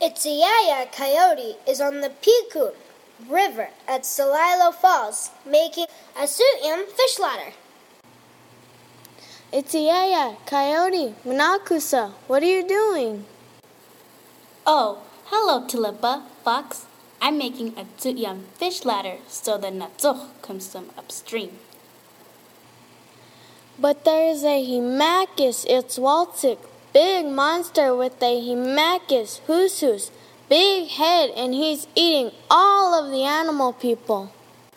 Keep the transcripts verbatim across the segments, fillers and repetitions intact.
Itziyaya Coyote is on the Pikun River at Celilo Falls making a Suyam fish ladder. Itziyaya Coyote, Manakusa, what are you doing? Oh, hello, Tulipa, Fox. I'm making a Tsuyam fish ladder so the Natsuch comes from upstream. But there is a Himakis Itzwaltik, big monster with a Himakis Husus, big head, and he's eating all of the animal people.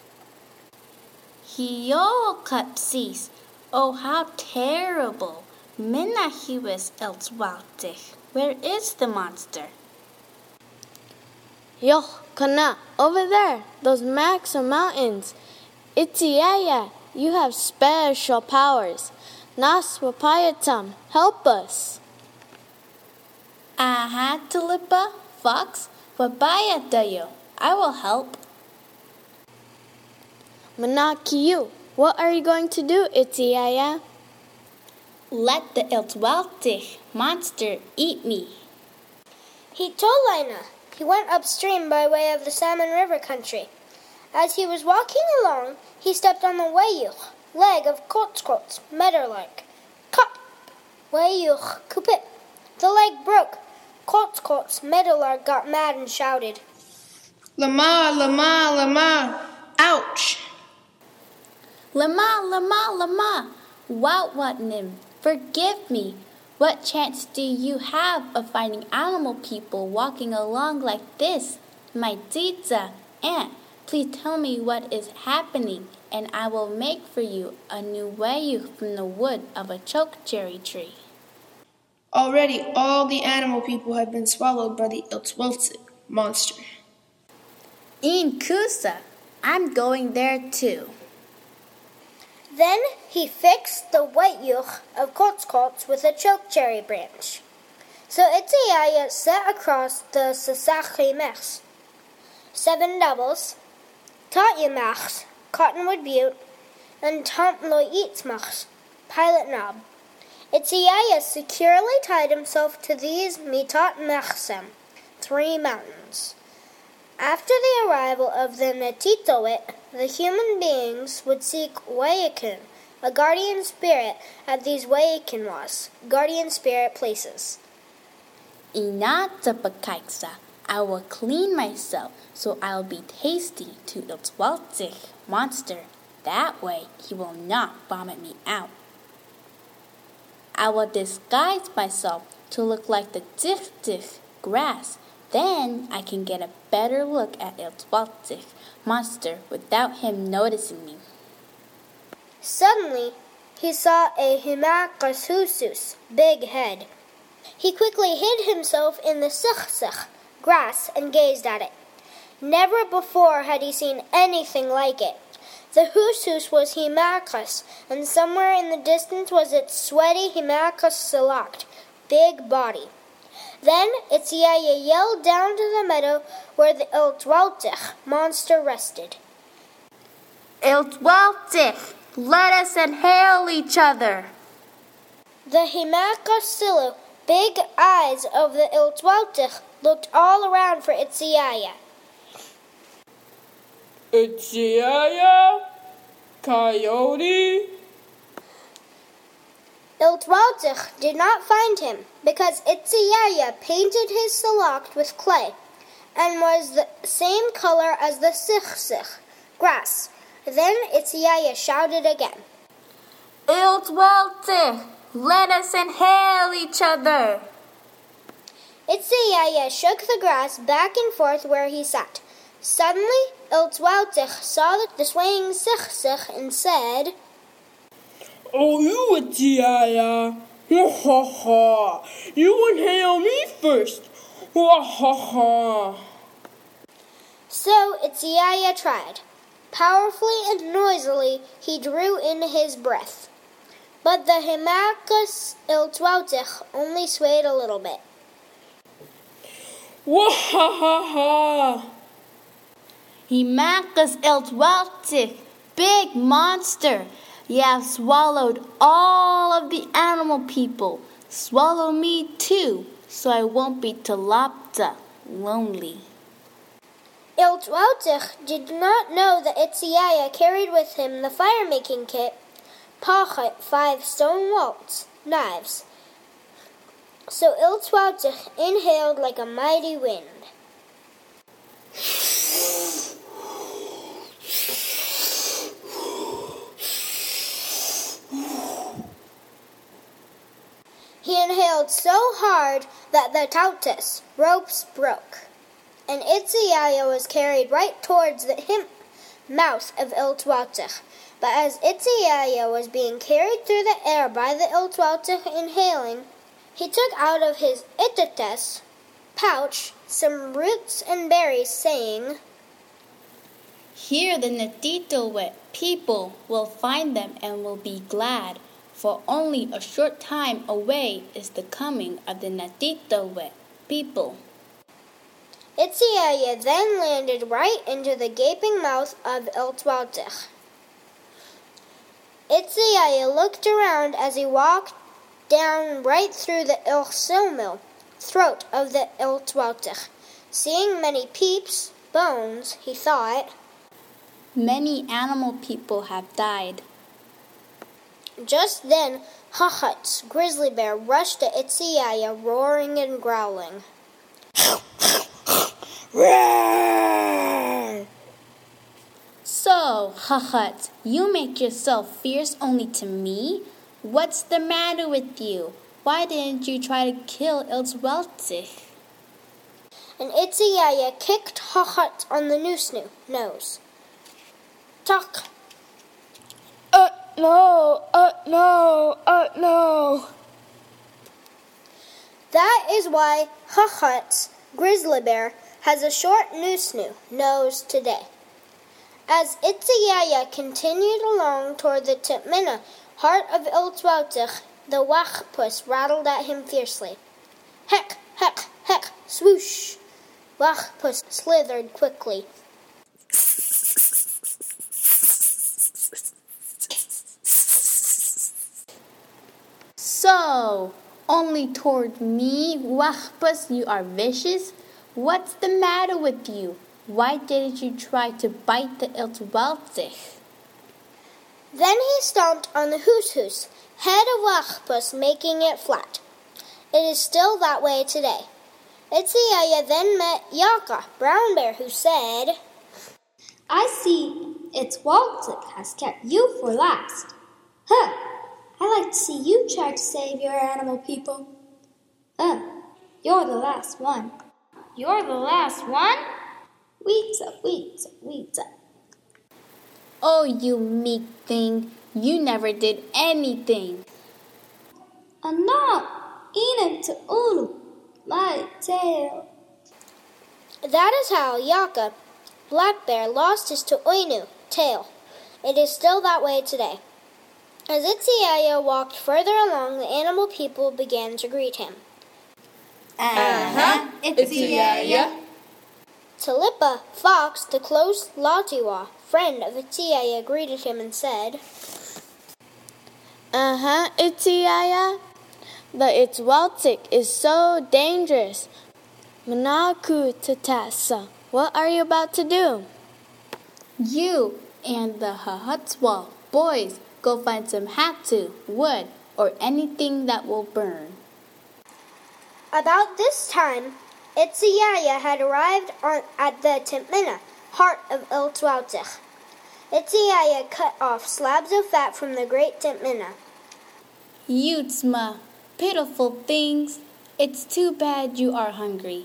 Hio Kapsis, oh how terrible! Menahiwis Itzwaltik, where is the monster? Yo, Kana, over there, those Maxim Mountains. Itziyaya, you have special powers. Nas Wapayatam, help us. Aha, Tulipa, Fox, Wabaya Dayo, I will help. Manakiyu, what are you going to do, Itziyaya? Let the Itzwaltik monster eat me. He told Lina. He went upstream by way of the Salmon River country. As he was walking along, he stepped on the wayuch, leg of Kotzkots, Meadowlark. Kop! Wayuch, kupit! The leg broke. Kotzkots, Meadowlark got mad and shouted, Lama, lama, lama! Ouch! Lama, lama, lama! Wowwatnim, forgive me. What chance do you have of finding animal people walking along like this? My Ziza, Aunt, please tell me what is happening, and I will make for you a new wayu from the wood of a chokecherry tree. Already all the animal people have been swallowed by the Itzwaltik monster. In Kusa, I'm going there too. Then he fixed the white yuch of Kotzkots with a chokecherry branch. So Itziyaya set across the Sasachimechs, seven doubles, Tatyamachs, Cottonwood Butte, and Tontloitzmachs, Pilot Knob. Itziyaya securely tied himself to these Mitat Mechsem, three mountains. After the arrival of the Natitowit, the human beings would seek Wayakin, a guardian spirit, at these Wayakinwas, guardian spirit places. Inatapakaiksa, I will clean myself so I'll be tasty to Itzwaltik monster. That way he will not vomit me out. I will disguise myself to look like the Tif-Tif grass. Then I can get a better look at Itzwaltik monster without him noticing me. Suddenly, he saw a Himakas Husus, big head. He quickly hid himself in the Sich-Sich grass and gazed at it. Never before had he seen anything like it. The Husus was Himakas, and somewhere in the distance was its sweaty Himakas Selakt, big body. Then Itziyaya yelled down to the meadow where the Itzwaltik monster rested. Itzwaltik, let us inhale each other. The Himakas Silu, big eyes of the Itzwaltik, looked all around for Itziyaya. Itziyaya? Coyote? Itzwaltik did not find him because Itziyaya painted his selakt with clay and was the same color as the Sich-Sich grass. Then Itziyaya shouted again. Itzwaltik, let us inhale each other. Itziyaya shook the grass back and forth where he sat. Suddenly, Itzwaltik saw the swaying Sich-Sich and said, Oh, you Itziyaya! Ha ha ha! You inhale me first! Ha ha ha! So Itziyaya tried. Powerfully and noisily he drew in his breath. But the Himakas Itzwaltik only swayed a little bit. Wah ha ha ha! Himakas Itzwaltik, big monster. You have swallowed all of the animal people. Swallow me too, so I won't be Talapta, lonely. Iltwaltich did not know that Itziaya carried with him the fire-making kit, Pachet, five stone walls, knives. So Iltwaltich inhaled like a mighty wind. He inhaled so hard that the tautis, ropes, broke, and Itziaya was carried right towards the him- mouth of Iltwaltich. But as Itziaya was being carried through the air by the Iltwaltich inhaling, he took out of his itates pouch some roots and berries, saying, Here the Natitolwet people will find them and will be glad, for only a short time away is the coming of the Natitolwet people. Itziaya then landed right into the gaping mouth of Iltwaltich. Itziaya looked around as he walked down right through the Ilsilmil throat of the Iltwaltich. Seeing many peeps, bones, he thought, Many animal people have died. Just then, Hahut's grizzly bear rushed at Itziaya, roaring and growling. Roar! So, Hahut, you make yourself fierce only to me? What's the matter with you? Why didn't you try to kill Iltwaltich? And Itziaya kicked Hahut on the noose nose. Tuck! Uh, no, uh, no, uh, no. That is why Hahut's grizzly bear has a short noose nose today. As Itziaya continued along toward the Titmina, heart of Iltwaltich, the Wachpus rattled at him fiercely. Heck, heck, heck, swoosh! Wachpus slithered quickly. So, only toward me, Wachpus, you are vicious? What's the matter with you? Why didn't you try to bite the Iltwaltich? Then he stomped on the hoos-hoos, head of Wachpus, making it flat. It is still that way today. Itziaya then met Yaka, brown bear, who said, I see Iltwaltich has kept you for last. Huh, I like to see you try to save your animal people. Uh, you're the last one. You're the last one? Weeds up, weeds up, weeds up. Oh, you meek thing, you never did anything. And now, Ina to Ulu, my tail. That is how Yaka, black bear, lost his Tu'oinu, tail. It is still that way today. As Itziaya walked further along, the animal people began to greet him. Uh-huh, Itziaya. Talipa, fox, the close Latiwa, friend of Itziaya, greeted him and said, Uh-huh, Itziaya. The Iltwaltich is so dangerous. Manaku Tatasa, what are you about to do? You and the Hahutzwal boys go find some hatu, wood, or anything that will burn. About this time, Itziaya had arrived on, at the Titmina, heart of Iltwaltich. Itziaya cut off slabs of fat from the great Titmina. Yutzma, pitiful things, it's too bad you are hungry.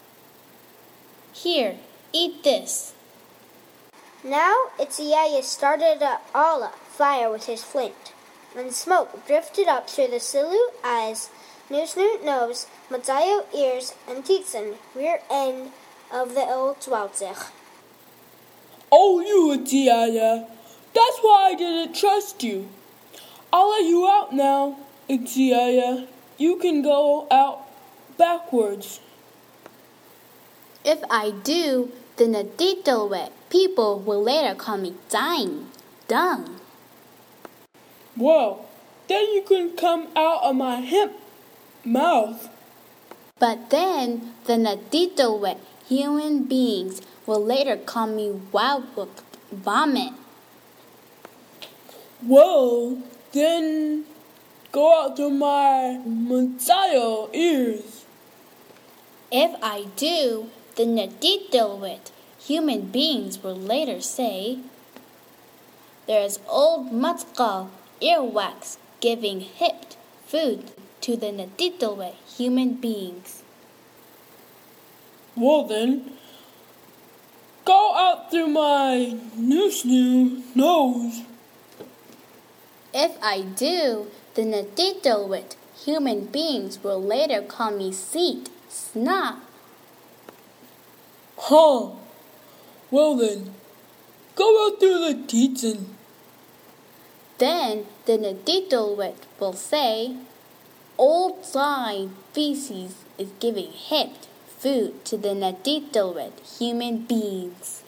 Here, eat this. Now Itziaya started a Allah fire with his flint, and smoke drifted up through the Silu eyes, Nusnut nose, Matzayo ears, and Tzitzin rear end of the Iltwaltich. Oh, you Itziaya. That's why I didn't trust you. I'll let you out now, Itziaya. You can go out backwards. If I do, the Natitolwet people will later call me dying, dung. Well, then you can come out of my hemp mouth. But then the Nadidlwit human beings will later call me Wawuk Vomit. Well, then go out to my Messiah ears. If I do, the Nadidlwit human beings will later say, there's old Mutkal earwax giving hipped food to the Nadidlwit human beings. Well then, go out through my new nose. If I do, the Nadidlwit human beings will later call me Seat Snot. Huh. Well then, go out through the Tietzen. Then the Nadidlwit will say, old slime feces is giving hipped food to the Nadidlwit human beings.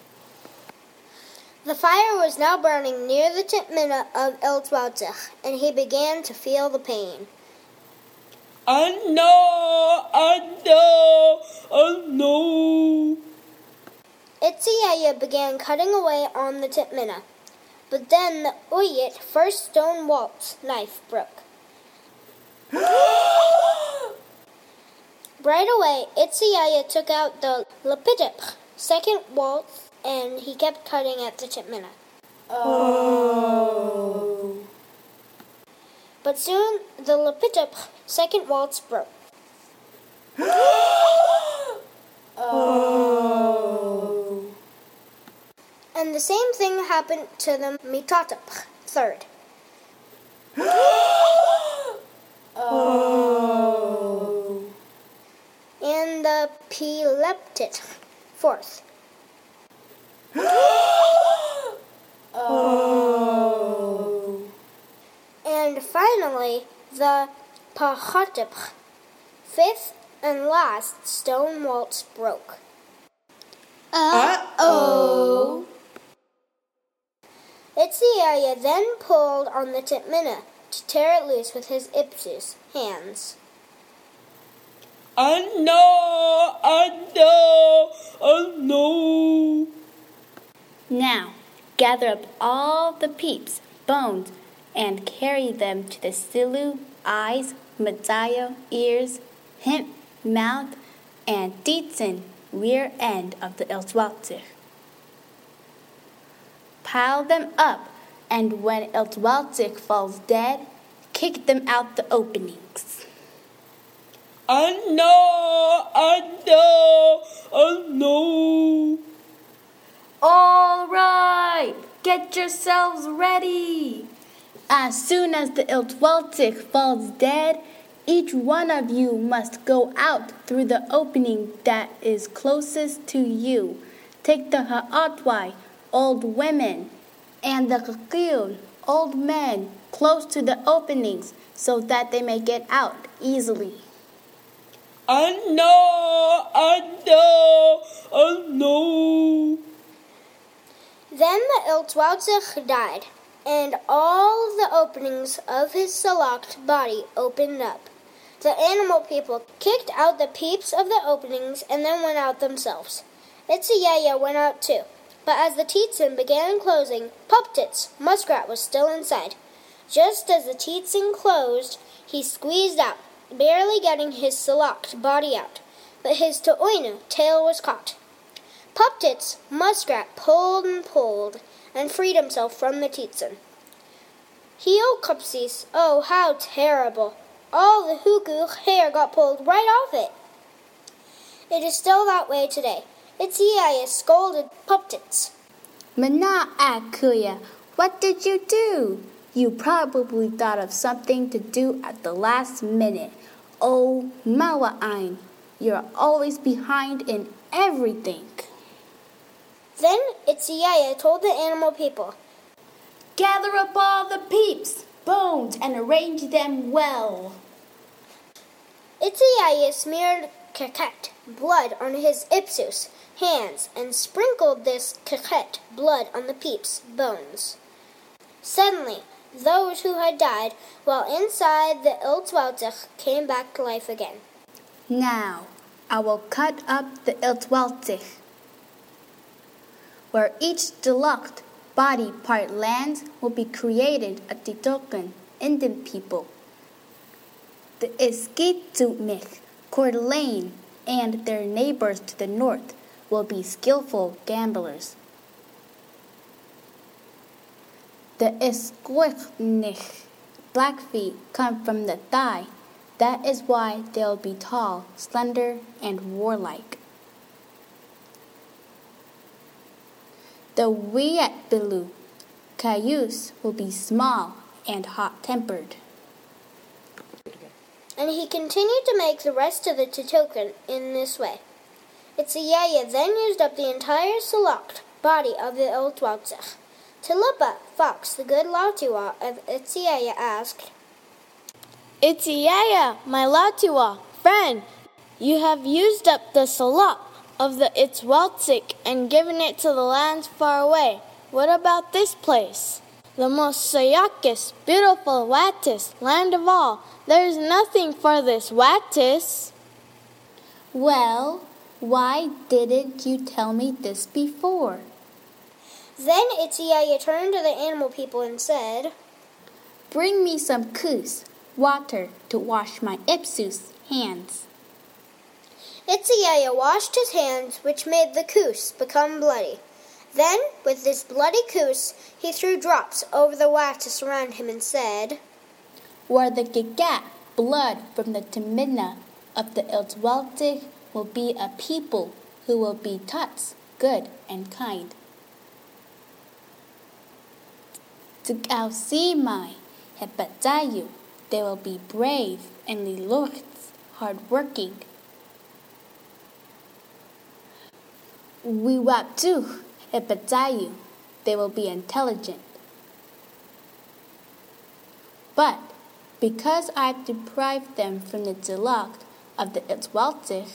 The fire was now burning near the Titmina of Iltwaltich, and he began to feel the pain. I know, I know, I know. Itziaya began cutting away on the Titmina, but then the Uyit first stone waltz knife broke. Right away, Itziaya took out the Lepidip second waltz, and he kept cutting at the Titmina. Oh. But soon the Lepidip second waltz broke. Oh. And the same thing happened to the Mitatip third. Oh. And the Pileptit fourth. Oh. And finally, the Pachatip fifth and last stone waltz broke. Uh-oh. Itziaya then pulled on the Titmina to tear it loose with his Ipsus hands. I know, I know, I know. Now, gather up all the peeps, bones, and carry them to the silu, eyes, Messiah, ears, hip, mouth, and Tietzen, rear end of the Iltwaltich. Pile them up, and when Iltwaltich falls dead, kick them out the openings. I know, I know, I know. All right, get yourselves ready. As soon as the Iltwaltich falls dead, each one of you must go out through the opening that is closest to you. Take the Ha'atwai, old women, and the Kakil, old men, close to the openings so that they may get out easily. I know, I know, I know. Then the Iltwaltich died, and all the openings of his salaked body opened up. The animal people kicked out the peeps of the openings and then went out themselves. Itziaya went out too, but as the Tietzen began closing, Puptits, muskrat, was still inside. Just as the Tietzen closed, he squeezed out, barely getting his salaked body out, but his To'oinu tail was caught. Puptits, muskrat, pulled and pulled, and freed himself from the Tietzen. Heokupsis, oh, how terrible! All the huku hair got pulled right off it. It is still that way today. Itziaya scolded Puptits. Mana Akuya, what did you do? You probably thought of something to do at the last minute. Oh, Mawa'ain, you're always behind in everything. Then Itziaya told the animal people, gather up all the peeps, bones, and arrange them well. Itziaya smeared Keket blood on his Ipsus hands and sprinkled this Keket blood on the peeps' bones. Suddenly, those who had died while inside the Iltwaltich came back to life again. Now, I will cut up the Iltweltich, where each deluxe body part lands will be created a Titokan, Indian people. The Iskitumich, Coeur d'Alene, and their neighbors to the north will be skillful gamblers. The Isquichnich, Blackfeet, come from the thigh. That is why they'll be tall, slender, and warlike. The Wietbilu, Cayuse, will be small and hot-tempered. And he continued to make the rest of the Titokan in this way. Itziaya then used up the entire select body of the Iltweltich. Tilipa, Fox, the good Lautiwa of Itziaya, asked, Itziaya, my Lautiwa, friend, you have used up the salak of the Itzweltzik and given it to the lands far away. What about this place? The most Sayakis, beautiful Wattis, land of all. There is nothing for this Wattis. Well, why didn't you tell me this before? Then Itziaya turned to the animal people and said, Bring me some kus, water, to wash my Ipsus hands. Itziaya washed his hands, which made the kus become bloody. Then, with this bloody kus, he threw drops over the Wattis around him and said, Where the Gigat, blood from the Timina of the Iltweltich, will be a people who will be tuts, good and kind. Tugausimai, Hepatayu, they will be brave and Liluchts, hard-working. Wiwaptu, Hepatayu, they will be intelligent. But because I've deprived them from the delight of the Iltweltich,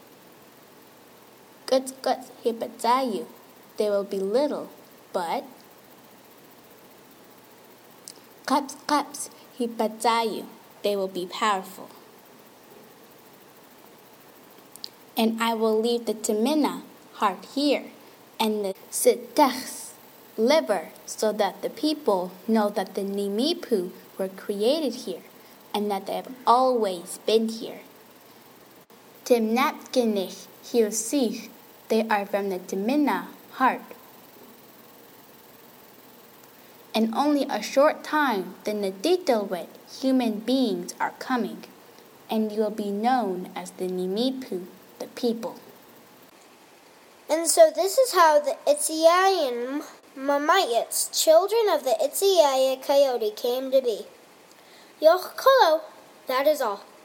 guts guts Hepatayu, they will be little, but Cups, cups, Hipatayu, they will be powerful. And I will leave the Timina, heart here, and the Sitachs, liver, so that the people know that the Nimipu were created here, and that they have always been here. Timnatkinich, Hiosich, they are from the Timina, heart. In only a short time, the Naditowit human beings are coming, and you will be known as the Nimipu, the people. And so this is how the Itziayan Mamayats, children of the Itziaya Coyote, came to be. Yoch Kolo, that is all.